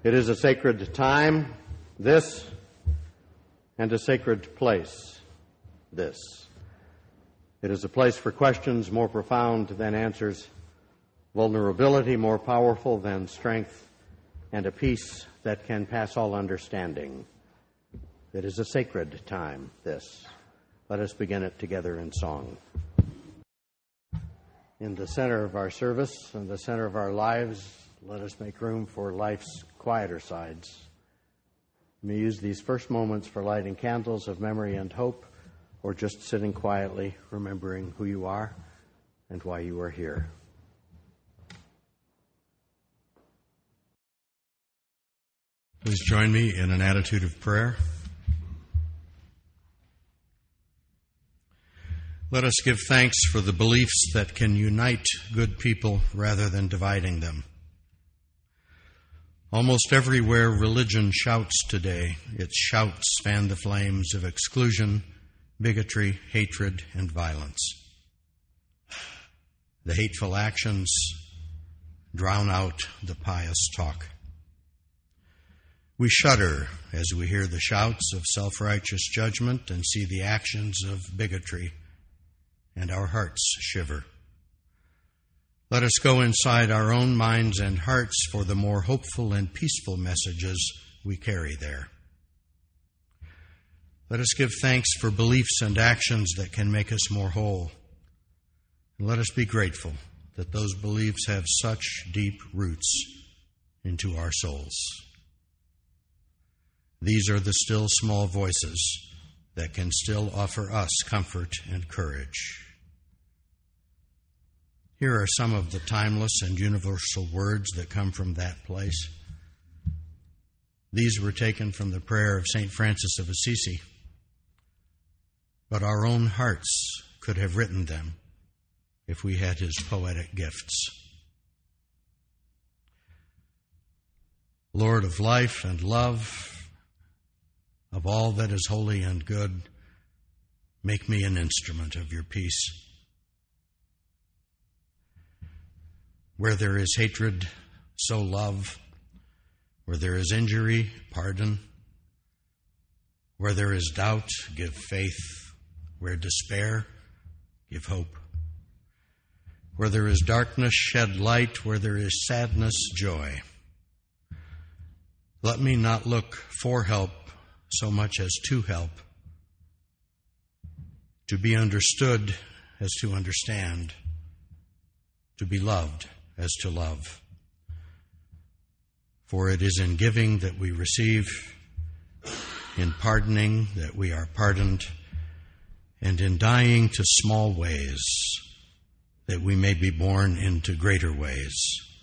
It is a sacred time, this, and a sacred place, this. It is a place for questions more profound than answers, vulnerability more powerful than strength, and a peace that can pass all understanding. It is a sacred time, this. Let us begin it together in song. In the center of our service and the center of our lives, let us make room for life's quieter sides. We may use these first moments for lighting candles of memory and hope, or just sitting quietly, remembering who you are and why you are here. Please join me in an attitude of prayer. Let us give thanks for the beliefs that can unite good people rather than dividing them. Almost everywhere religion shouts today, its shouts fan the flames of exclusion, bigotry, hatred, and violence. The hateful actions drown out the pious talk. We shudder as we hear the shouts of self-righteous judgment and see the actions of bigotry, and our hearts shiver. Let us go inside our own minds and hearts for the more hopeful and peaceful messages we carry there. Let us give thanks for beliefs and actions that can make us more whole. And let us be grateful that those beliefs have such deep roots into our souls. These are the still small voices that can still offer us comfort and courage. Here are some of the timeless and universal words that come from that place. These were taken from the prayer of St. Francis of Assisi, but our own hearts could have written them if we had his poetic gifts. Lord of life and love, of all that is holy and good, make me an instrument of your peace. Where there is hatred, sow love. Where there is injury, pardon. Where there is doubt, give faith. Where despair, give hope. Where there is darkness, shed light. Where there is sadness, joy. Let me not look for help so much as to help. To be understood as to understand. To be loved as to love. For it is in giving that we receive, in pardoning that we are pardoned, and in dying to small ways that we may be born into greater ways,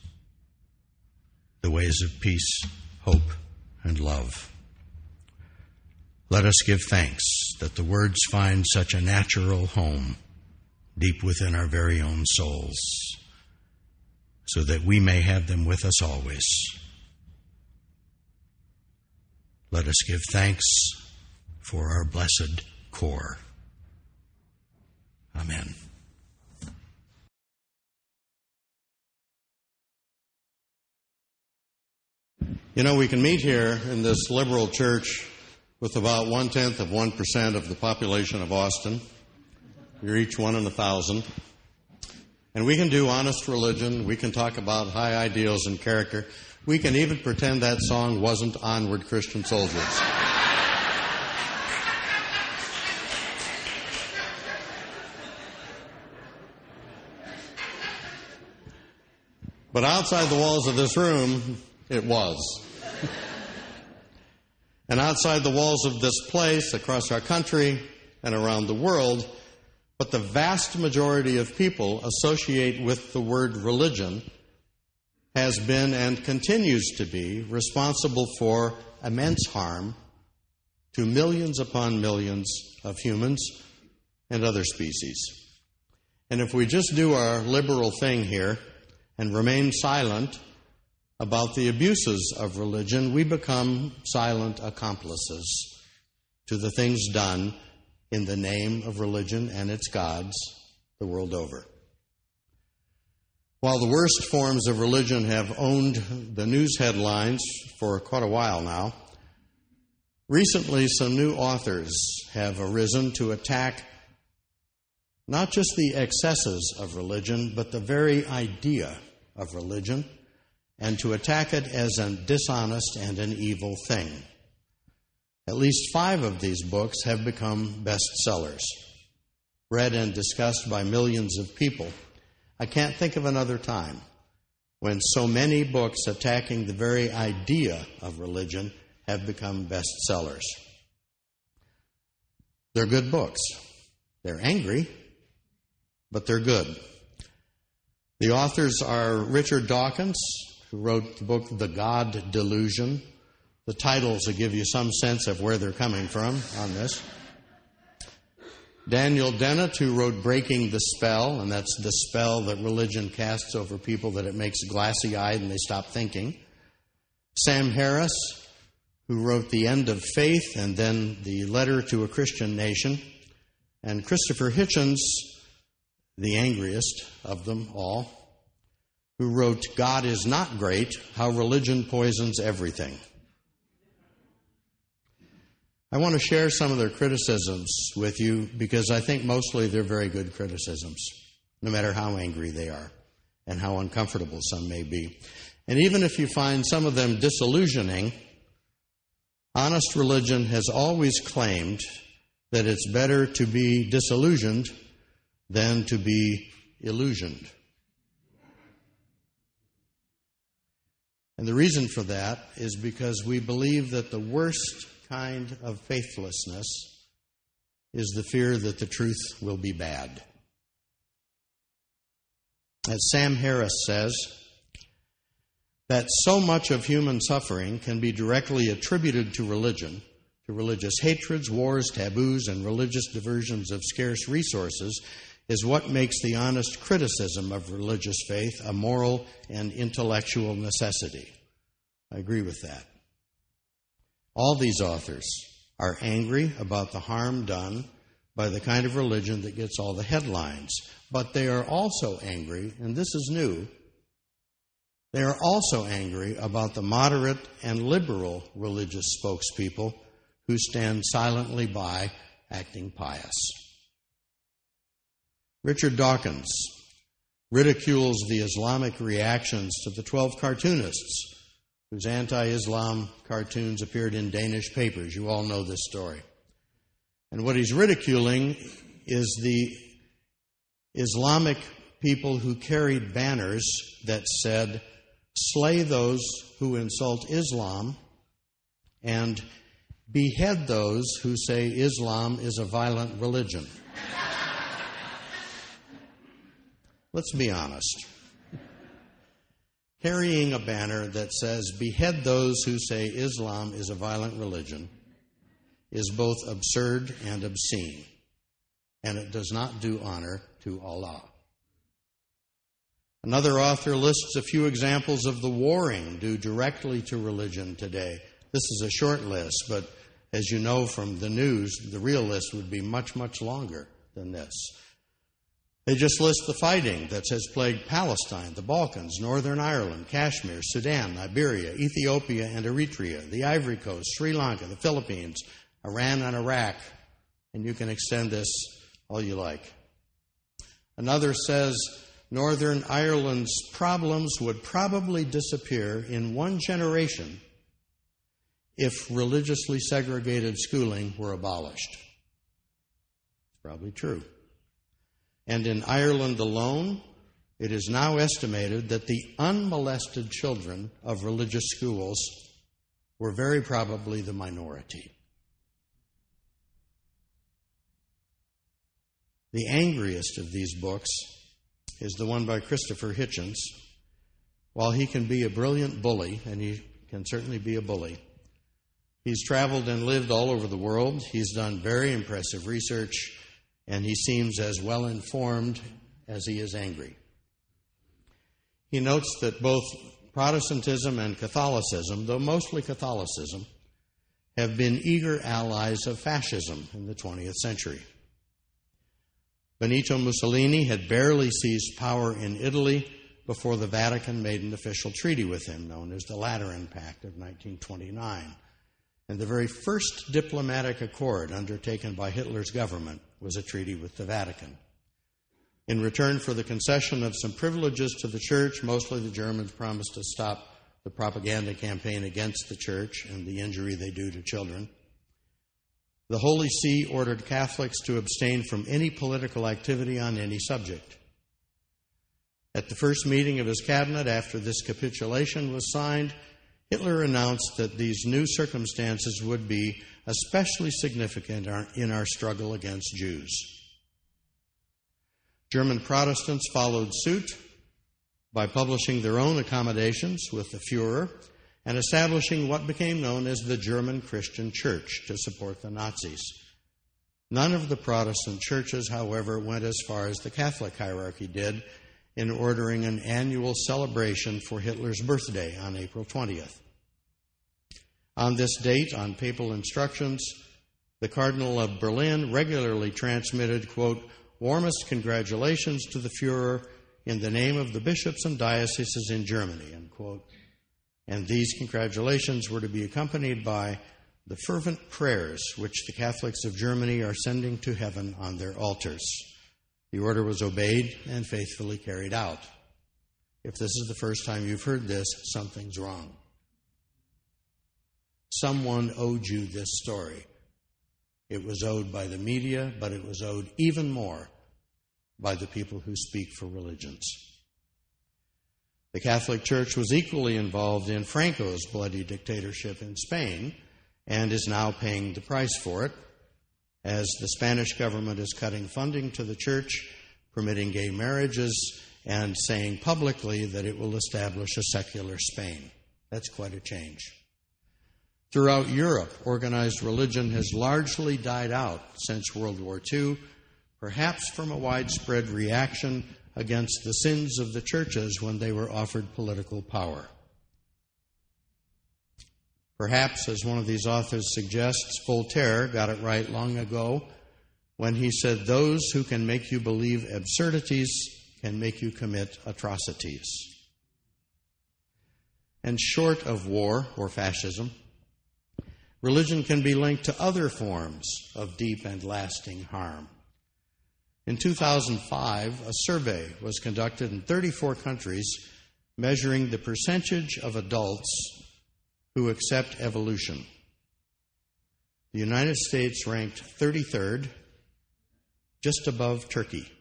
the ways of peace, hope, and love. Let us give thanks that the words find such a natural home deep within our very own souls, so that we may have them with us always. Let us give thanks for our blessed core. Amen. You know, we can meet here in this liberal church with about 0.1% of the population of Austin. You're each one in 1,000. And we can do honest religion. We can talk about high ideals and character. We can even pretend that song wasn't Onward, Christian Soldiers. But outside the walls of this room, it was. And outside the walls of this place, across our country and around the world, but the vast majority of people associate with the word religion has been and continues to be responsible for immense harm to millions upon millions of humans and other species. And if we just do our liberal thing here and remain silent about the abuses of religion, we become silent accomplices to the things done in the name of religion and its gods the world over. While the worst forms of religion have owned the news headlines for quite a while now, recently some new authors have arisen to attack not just the excesses of religion, but the very idea of religion, and to attack it as a dishonest and an evil thing. At least 5 of these books have become bestsellers, read and discussed by millions of people. I can't think of another time when so many books attacking the very idea of religion have become bestsellers. They're good books. They're angry, but they're good. The authors are Richard Dawkins, who wrote the book The God Delusion. The titles will give you some sense of where they're coming from on this. Daniel Dennett, who wrote Breaking the Spell, and that's the spell that religion casts over people that it makes glassy-eyed and they stop thinking. Sam Harris, who wrote The End of Faith and then The Letter to a Christian Nation. And Christopher Hitchens, the angriest of them all, who wrote God is Not Great, How Religion Poisons Everything. I want to share some of their criticisms with you because I think mostly they're very good criticisms, no matter how angry they are and how uncomfortable some may be. And even if you find some of them disillusioning, honest religion has always claimed that it's better to be disillusioned than to be illusioned. And the reason for that is because we believe that the worst kind of faithlessness is the fear that the truth will be bad. As Sam Harris says, that so much of human suffering can be directly attributed to religion, to religious hatreds, wars, taboos, and religious diversions of scarce resources, is what makes the honest criticism of religious faith a moral and intellectual necessity. I agree with that. All these authors are angry about the harm done by the kind of religion that gets all the headlines. But they are also angry, and this is new, they are also angry about the moderate and liberal religious spokespeople who stand silently by, acting pious. Richard Dawkins ridicules the Islamic reactions to the 12 cartoonists whose anti-Islam cartoons appeared in Danish papers. You all know this story. And what he's ridiculing is the Islamic people who carried banners that said, "Slay those who insult Islam and behead those who say Islam is a violent religion." Let's be honest. Carrying a banner that says, "Behead those who say Islam is a violent religion," is both absurd and obscene, and it does not do honor to Allah. Another author lists a few examples of the warring due directly to religion today. This is a short list, but as you know from the news, the real list would be much, much longer than this. They just list the fighting that has plagued Palestine, the Balkans, Northern Ireland, Kashmir, Sudan, Liberia, Ethiopia, and Eritrea, the Ivory Coast, Sri Lanka, the Philippines, Iran, and Iraq. And you can extend this all you like. Another says Northern Ireland's problems would probably disappear in one generation if religiously segregated schooling were abolished. It's probably true. And in Ireland alone, it is now estimated that the unmolested children of religious schools were very probably the minority. The angriest of these books is the one by Christopher Hitchens. While he can be a brilliant bully, and he can certainly be a bully, he's traveled and lived all over the world. He's done very impressive research, and he seems as well informed as he is angry. He notes that both Protestantism and Catholicism, though mostly Catholicism, have been eager allies of fascism in the 20th century. Benito Mussolini had barely seized power in Italy before the Vatican made an official treaty with him, known as the Lateran Pact of 1929. And the very first diplomatic accord undertaken by Hitler's government was a treaty with the Vatican. In return for the concession of some privileges to the church, mostly the Germans promised to stop the propaganda campaign against the church and the injury they do to children. The Holy See ordered Catholics to abstain from any political activity on any subject. At the first meeting of his cabinet after this capitulation was signed, Hitler announced that these new circumstances would be especially significant in our struggle against Jews. German Protestants followed suit by publishing their own accommodations with the Fuhrer and establishing what became known as the German Christian Church to support the Nazis. None of the Protestant churches, however, went as far as the Catholic hierarchy did in ordering an annual celebration for Hitler's birthday on April 20th. On this date, on papal instructions, the Cardinal of Berlin regularly transmitted, quote, "warmest congratulations to the Fuhrer in the name of the bishops and dioceses in Germany," end quote. And these congratulations were to be accompanied by the fervent prayers which the Catholics of Germany are sending to heaven on their altars. The order was obeyed and faithfully carried out. If this is the first time you've heard this, something's wrong. Someone owed you this story. It was owed by the media, but it was owed even more by the people who speak for religions. The Catholic Church was equally involved in Franco's bloody dictatorship in Spain and is now paying the price for it, as the Spanish government is cutting funding to the church, permitting gay marriages, and saying publicly that it will establish a secular Spain. That's quite a change. Throughout Europe, organized religion has largely died out since World War II, perhaps from a widespread reaction against the sins of the churches when they were offered political power. Perhaps, as one of these authors suggests, Voltaire got it right long ago when he said, "Those who can make you believe absurdities can make you commit atrocities." And short of war or fascism, religion can be linked to other forms of deep and lasting harm. In 2005, a survey was conducted in 34 countries measuring the percentage of adults who accept evolution. The United States ranked 33rd, just above Turkey.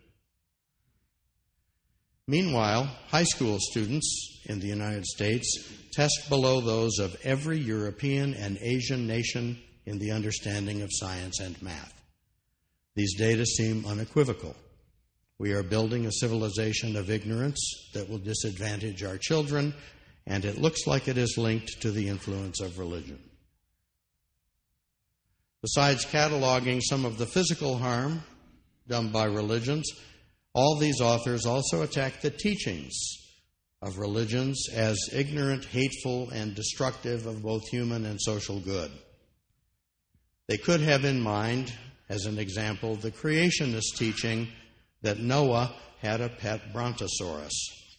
Meanwhile, high school students in the United States test below those of every European and Asian nation in the understanding of science and math. These data seem unequivocal. We are building a civilization of ignorance that will disadvantage our children, and it looks like it is linked to the influence of religion. Besides cataloging some of the physical harm done by religions, all these authors also attack the teachings of religions as ignorant, hateful, and destructive of both human and social good. They could have in mind, as an example, the creationist teaching that Noah had a pet brontosaurus.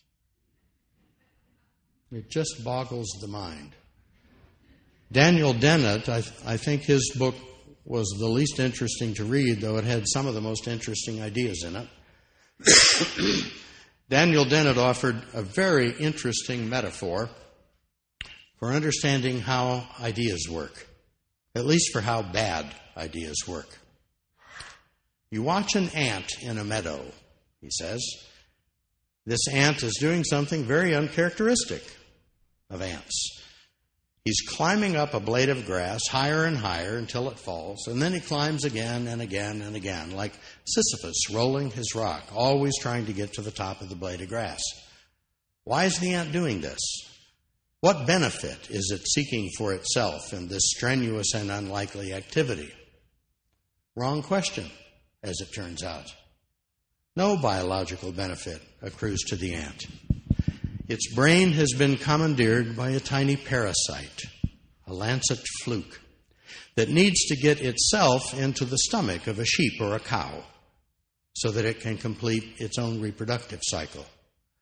It just boggles the mind. Daniel Dennett, I think his book was the least interesting to read, though it had some of the most interesting ideas in it. Daniel Dennett offered a very interesting metaphor for understanding how ideas work, at least for how bad ideas work. You watch an ant in a meadow, he says. This ant is doing something very uncharacteristic of ants. He's climbing up a blade of grass higher and higher until it falls, and then he climbs again and again and again, like Sisyphus rolling his rock, always trying to get to the top of the blade of grass. Why is the ant doing this? What benefit is it seeking for itself in this strenuous and unlikely activity? Wrong question, as it turns out. No biological benefit accrues to the ant. Its brain has been commandeered by a tiny parasite, a lancet fluke, that needs to get itself into the stomach of a sheep or a cow so that it can complete its own reproductive cycle.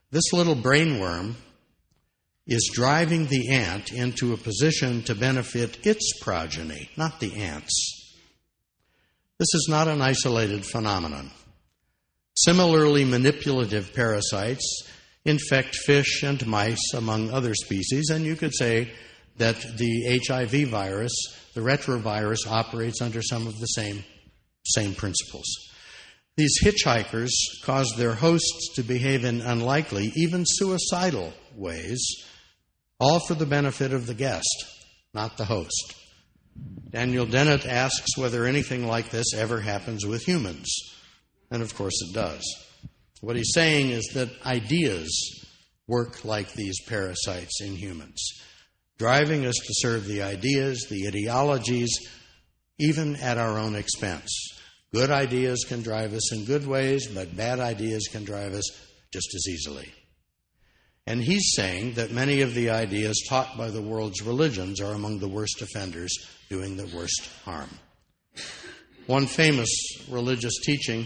This little brainworm is driving the ant into a position to benefit its progeny, not the ants. This is not an isolated phenomenon. Similarly, manipulative parasites infect fish and mice, among other species, and you could say that the HIV virus, the retrovirus, operates under some of the same principles. These hitchhikers cause their hosts to behave in unlikely, even suicidal ways, all for the benefit of the guest, not the host. Daniel Dennett asks whether anything like this ever happens with humans. And of course it does. What he's saying is that ideas work like these parasites in humans, driving us to serve the ideas, the ideologies, even at our own expense. Good ideas can drive us in good ways, but bad ideas can drive us just as easily. And he's saying that many of the ideas taught by the world's religions are among the worst offenders, doing the worst harm. One famous religious teaching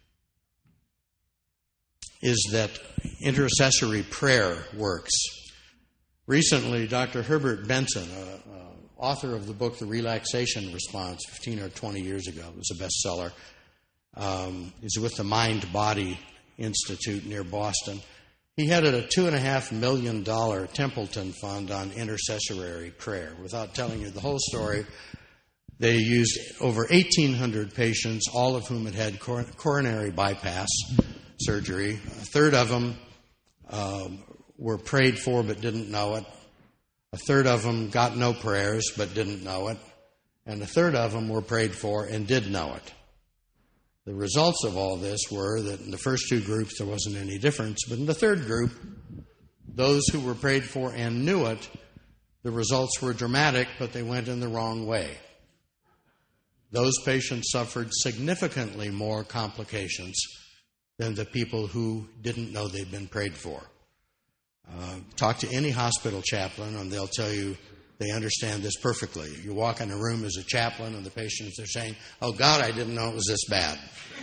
is that intercessory prayer works. Recently, Dr. Herbert Benson, author of the book The Relaxation Response, 15 or 20 years ago, it was a bestseller, is with the Mind Body Institute near Boston. He headed a $2.5 million Templeton Fund on intercessory prayer. Without telling you the whole story, they used over 1,800 patients, all of whom had had coronary bypass surgery. A third of them were prayed for but didn't know it. A third of them got no prayers but didn't know it. And a third of them were prayed for and did know it. The results of all this were that in the first two groups there wasn't any difference, but in the third group, those who were prayed for and knew it, the results were dramatic, but they went in the wrong way. Those patients suffered significantly more complications than the people who didn't know they'd been prayed for. Talk to any hospital chaplain and they'll tell you they understand this perfectly. You walk in a room as a chaplain and the patients are saying, "Oh God, I didn't know it was this bad."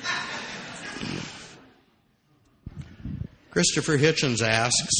Christopher Hitchens asks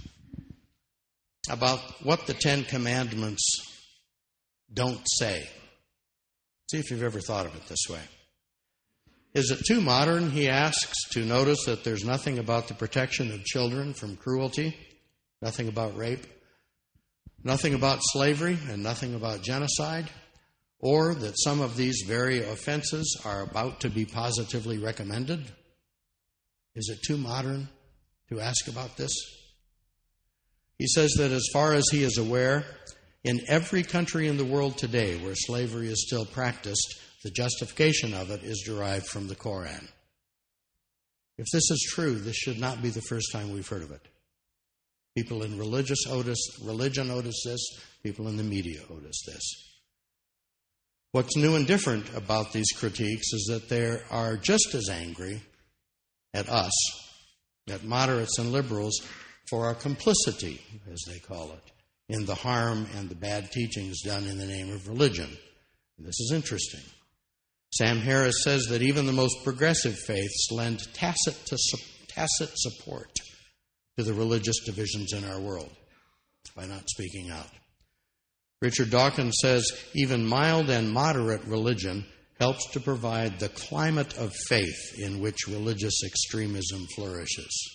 about what the Ten Commandments don't say. See if you've ever thought of it this way. Is it too modern, he asks, to notice that there's nothing about the protection of children from cruelty, nothing about rape, nothing about slavery, and nothing about genocide, or that some of these very offenses are about to be positively recommended? Is it too modern to ask about this? He says that as far as he is aware, in every country in the world today where slavery is still practiced, the justification of it is derived from the Koran. If this is true, this should not be the first time we've heard of it. People in religion otis this. People in the media otis this. What's new and different about these critiques is that they are just as angry at us, at moderates and liberals, for our complicity, as they call it, in the harm and the bad teachings done in the name of religion. And this is interesting. Sam Harris says that even the most progressive faiths lend tacit support to the religious divisions in our world by not speaking out. Richard Dawkins says even mild and moderate religion helps to provide the climate of faith in which religious extremism flourishes.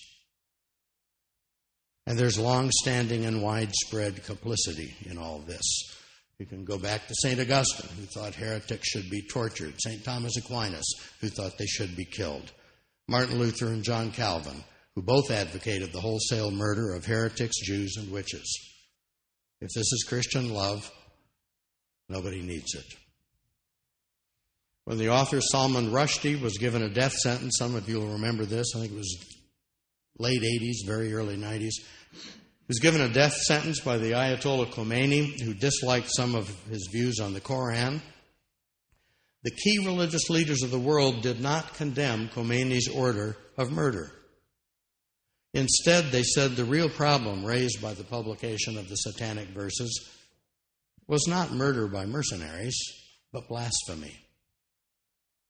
And there's long-standing and widespread complicity in all this. You can go back to St. Augustine, who thought heretics should be tortured. St. Thomas Aquinas, who thought they should be killed. Martin Luther and John Calvin, who both advocated the wholesale murder of heretics, Jews, and witches. If this is Christian love, nobody needs it. When the author Salman Rushdie was given a death sentence, some of you will remember this, I think it was late 80s, very early 90s. He was given a death sentence by the Ayatollah Khomeini, who disliked some of his views on the Koran. The key religious leaders of the world did not condemn Khomeini's order of murder. Instead, they said the real problem raised by the publication of the satanic verses was not murder by mercenaries, but blasphemy.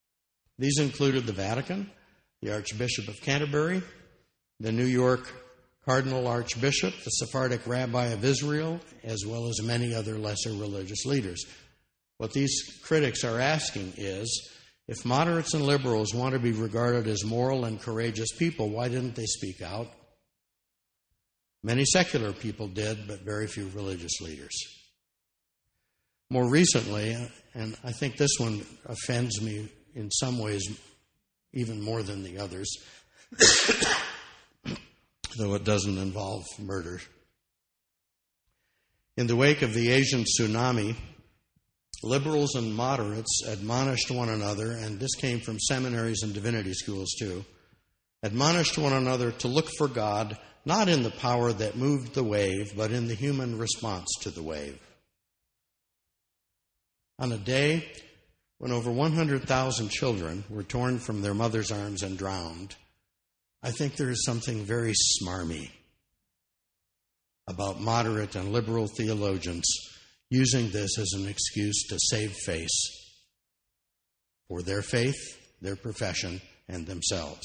These included the Vatican, the Archbishop of Canterbury, the New York Cardinal Archbishop, the Sephardic Rabbi of Israel, as well as many other lesser religious leaders. What these critics are asking is, if moderates and liberals want to be regarded as moral and courageous people, why didn't they speak out? Many secular people did, but very few religious leaders. More recently, and I think this one offends me in some ways even more than the others, though it doesn't involve murder. In the wake of the Asian tsunami, liberals and moderates admonished one another, and this came from seminaries and divinity schools too, admonished one another to look for God, not in the power that moved the wave, but in the human response to the wave. On a day when over 100,000 children were torn from their mother's arms and drowned, I think there is something very smarmy about moderate and liberal theologians using this as an excuse to save face for their faith, their profession, and themselves.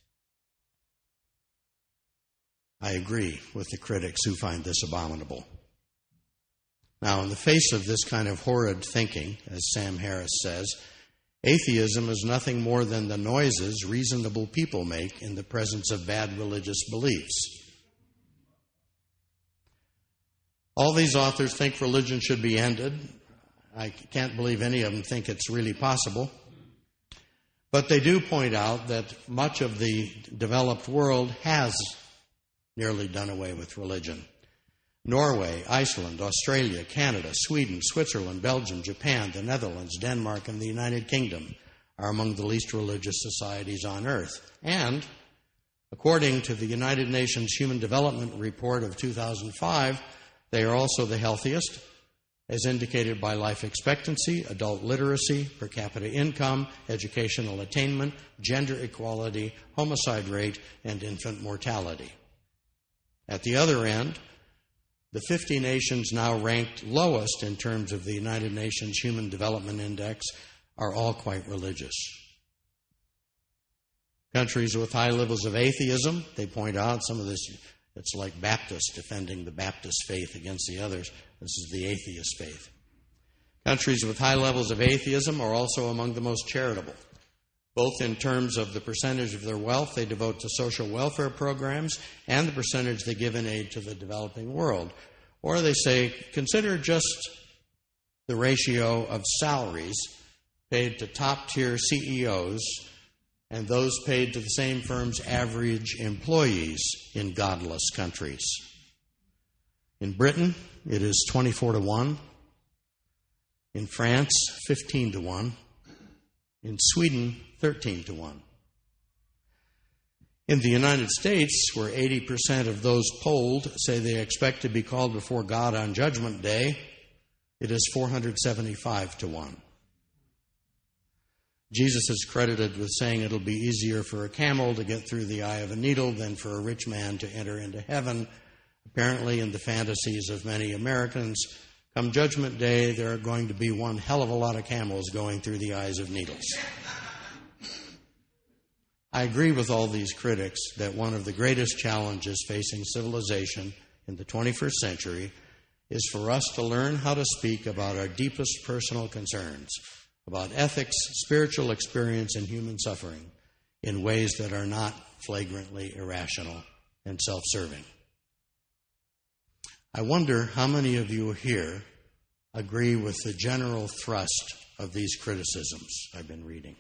I agree with the critics who find this abominable. Now, in the face of this kind of horrid thinking, as Sam Harris says, atheism is nothing more than the noises reasonable people make in the presence of bad religious beliefs. All these authors think religion should be ended. I can't believe any of them think it's really possible. But they do point out that much of the developed world has nearly done away with religion. Norway, Iceland, Australia, Canada, Sweden, Switzerland, Belgium, Japan, the Netherlands, Denmark, and the United Kingdom are among the least religious societies on earth. And, according to the United Nations Human Development Report of 2005, they are also the healthiest, as indicated by life expectancy, adult literacy, per capita income, educational attainment, gender equality, homicide rate, and infant mortality. At the other end, the 50 nations now ranked lowest in terms of the United Nations Human Development Index are all quite religious. Countries with high levels of atheism, they point out, some of this, it's like Baptists defending the Baptist faith against the others. This is the atheist faith. Countries with high levels of atheism are also among the most charitable, both in terms of the percentage of their wealth they devote to social welfare programs and the percentage they give in aid to the developing world. Or they say, consider just the ratio of salaries paid to top-tier CEOs and those paid to the same firm's average employees in godless countries. In Britain, it is 24-1. In France, 15-1. In Sweden, 13-1. In the United States, where 80% of those polled say they expect to be called before God on Judgment Day, it is 475-1. Jesus is credited with saying it'll be easier for a camel to get through the eye of a needle than for a rich man to enter into heaven. Apparently, in the fantasies of many Americans, come Judgment Day, there are going to be one hell of a lot of camels going through the eyes of needles. I agree with all these critics that one of the greatest challenges facing civilization in the 21st century is for us to learn how to speak about our deepest personal concerns, about ethics, spiritual experience, and human suffering in ways that are not flagrantly irrational and self-serving. I wonder how many of you here agree with the general thrust of these criticisms I've been reading.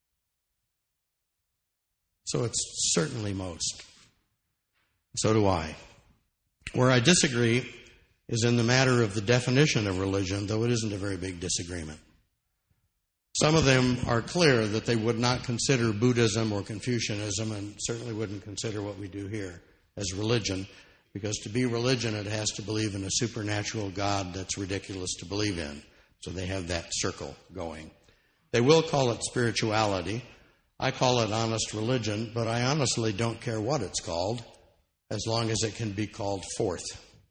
So it's certainly most. So do I. Where I disagree is in the matter of the definition of religion, though it isn't a very big disagreement. Some of them are clear that they would not consider Buddhism or Confucianism, and certainly wouldn't consider what we do here as religion, because to be religion, it has to believe in a supernatural God that's ridiculous to believe in. So they have that circle going. They will call it spirituality. I call it honest religion, but I honestly don't care what it's called, as long as it can be called forth.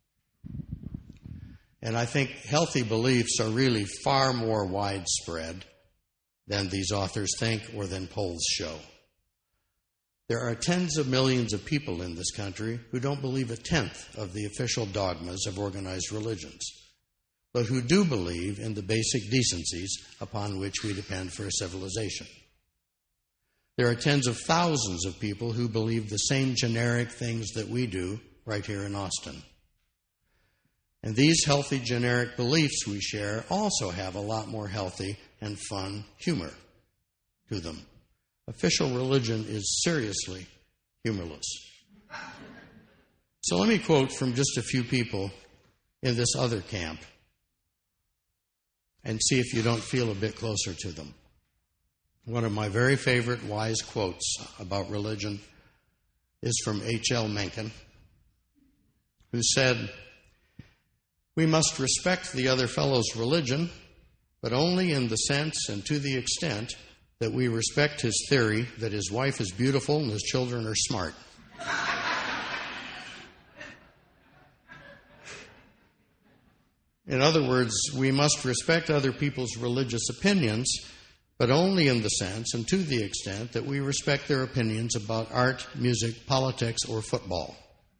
And I think healthy beliefs are really far more widespread than these authors think or than polls show. There are tens of millions of people in this country who don't believe a tenth of the official dogmas of organized religions, but who do believe in the basic decencies upon which we depend for a civilization. There are tens of thousands of people who believe the same generic things that we do right here in Austin. And these healthy generic beliefs we share also have a lot more healthy and fun humor to them. Official religion is seriously humorless. So let me quote from just a few people in this other camp and see if you don't feel a bit closer to them. One of my very favorite wise quotes about religion is from H.L. Mencken, who said, "We must respect the other fellow's religion, but only in the sense and to the extent that we respect his theory that his wife is beautiful and his children are smart." In other words, we must respect other people's religious opinions, but only in the sense and to the extent that we respect their opinions about art, music, politics, or football.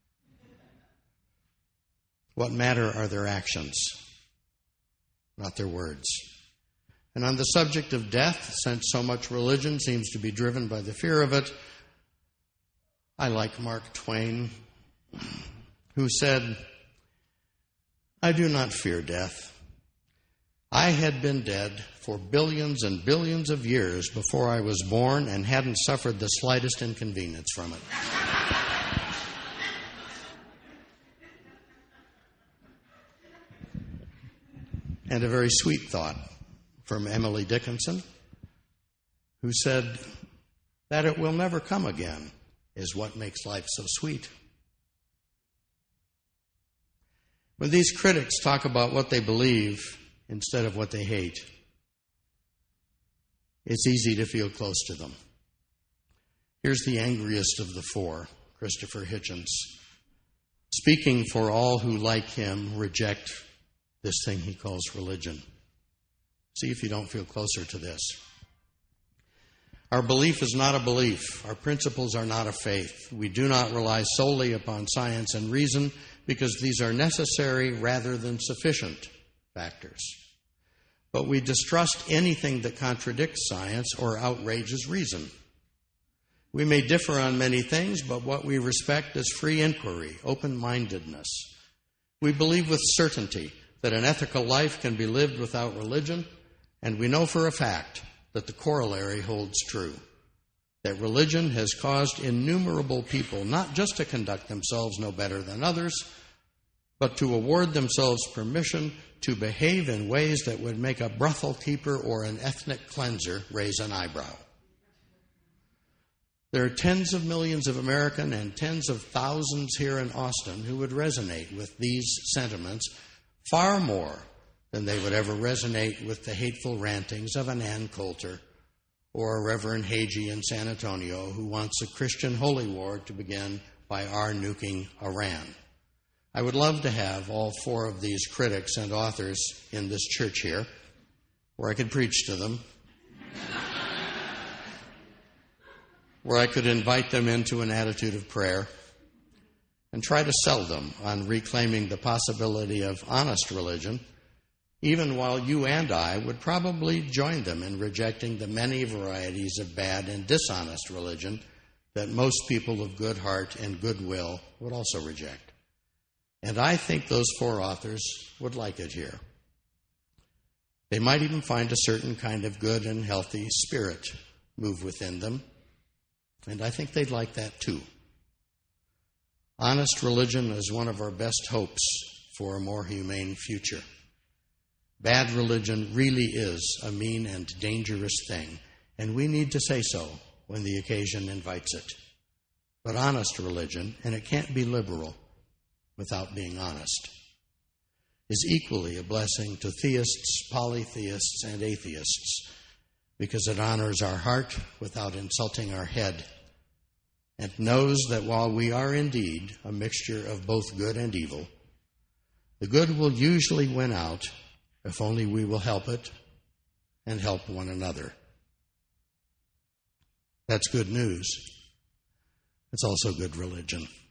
What matter are their actions, not their words. And on the subject of death, since so much religion seems to be driven by the fear of it, I like Mark Twain, who said, "I do not fear death. I had been dead for billions and billions of years before I was born and hadn't suffered the slightest inconvenience from it." And a very sweet thought from Emily Dickinson, who said that it will never come again is what makes life so sweet. When these critics talk about what they believe instead of what they hate, it's easy to feel close to them. Here's the angriest of the four, Christopher Hitchens, speaking for all who, like him, reject this thing he calls religion. See if you don't feel closer to this. "Our belief is not a belief. Our principles are not a faith. We do not rely solely upon science and reason because these are necessary rather than sufficient factors. But we distrust anything that contradicts science or outrages reason. We may differ on many things, but what we respect is free inquiry, open-mindedness. We believe with certainty that an ethical life can be lived without religion, and we know for a fact that the corollary holds true, that religion has caused innumerable people not just to conduct themselves no better than others, but to award themselves permission to behave in ways that would make a brothel keeper or an ethnic cleanser raise an eyebrow." There are tens of millions of Americans and tens of thousands here in Austin who would resonate with these sentiments far more than they would ever resonate with the hateful rantings of an Ann Coulter or a Reverend Hagee in San Antonio who wants a Christian holy war to begin by our nuking Iran. I would love to have all four of these critics and authors in this church here, where I could preach to them, where I could invite them into an attitude of prayer and try to sell them on reclaiming the possibility of honest religion, even while you and I would probably join them in rejecting the many varieties of bad and dishonest religion that most people of good heart and goodwill would also reject. And I think those four authors would like it here. They might even find a certain kind of good and healthy spirit move within them, and I think they'd like that too. Honest religion is one of our best hopes for a more humane future. Bad religion really is a mean and dangerous thing, and we need to say so when the occasion invites it. But honest religion, and it can't be liberal without being honest, is equally a blessing to theists, polytheists, and atheists, because it honors our heart without insulting our head, and knows that while we are indeed a mixture of both good and evil, the good will usually win out if only we will help it and help one another. That's good news. It's also good religion.